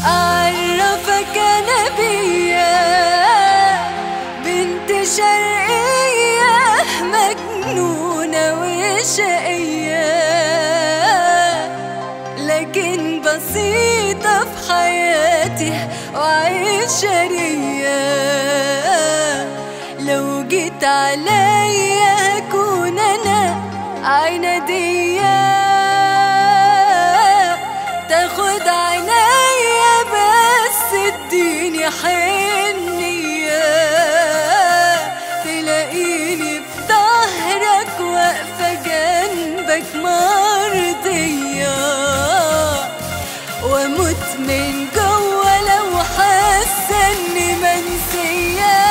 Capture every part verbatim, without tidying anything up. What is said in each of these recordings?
أعرفك أنا بيا بنت شرقية مجنونة وشقية، لكن بسيطة في حياتي وعشرية. لو جيت عليا هكون أنا عنادية، تاخد عينيا بس اديني حنية، تلاقيني في ظهرك واقفة جنبك مرضية، واموت من جوا لو حاسة اني منسية.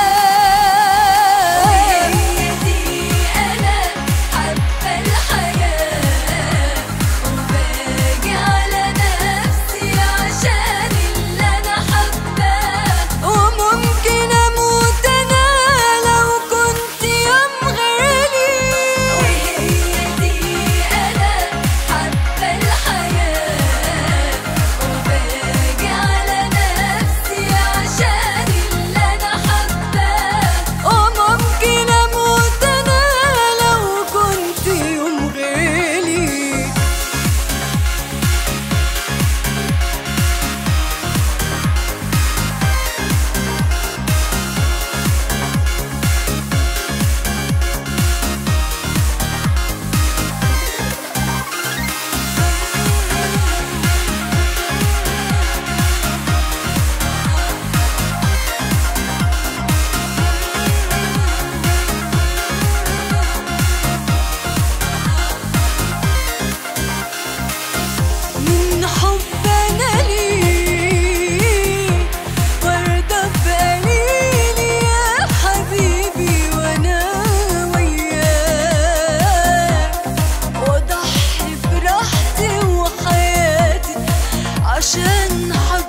عشان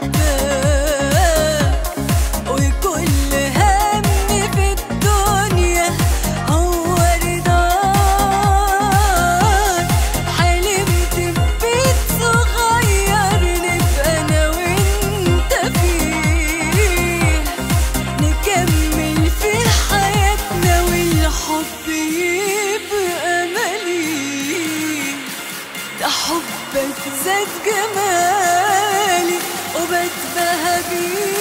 حبك وكل همي في الدنيا هو رضاك، حلمت ببيت صغير نبقى انا وانت فيه، نكمل فيه حياتنا والحب يبقى مليء. ده حبك زاد جمالي وبتبهى بيه.